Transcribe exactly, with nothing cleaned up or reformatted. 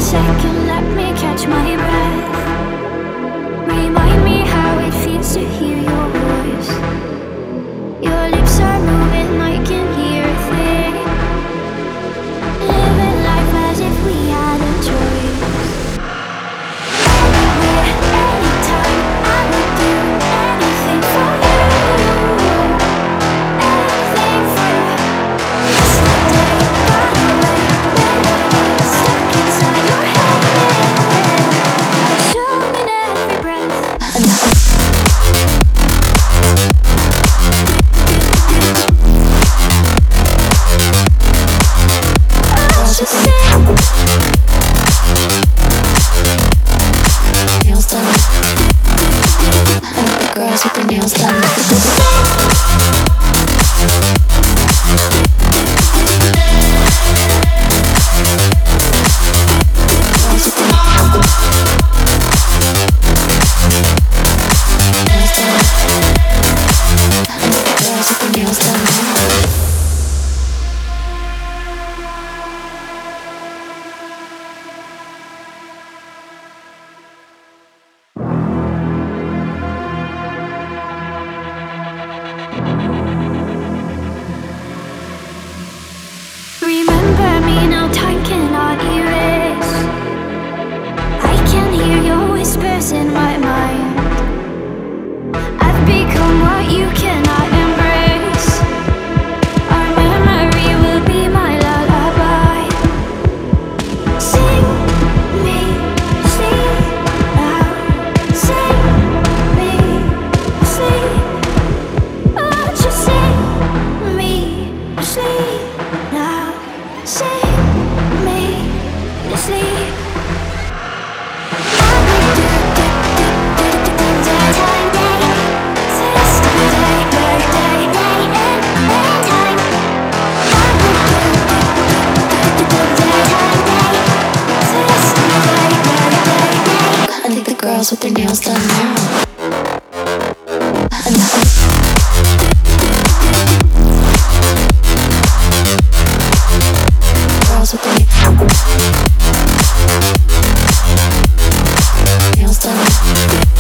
second, let me catch my breath. Remind me how it feels to hear your voice. Your lips are moving, I can hear a thing. Living life as if we had a choice. Anywhere, anytime, I would do anything for you. Anything for you. Yesterday got away, memories stuck inside your head. Show me in every breath. Just say nails done. I like the girls with their nails done. Girls with their nails done. I like the girls with their nails done. Remember me now, time cannot erase. I can hear your whispers in my mind. I've become what you cannot embrace. Our memory will be my lullaby. Sing me, sleep now. Sing me, sleep. Oh, just sing me, sleep now. Sing me to sleep. I would do, do, do, do, do, do, day, time, day. Test day, day, day, day, and, and time. I would do, do, do, do, do, day, time, day. Test day, day, day, day. I think the girls with their nails done now. Girls with their nails done.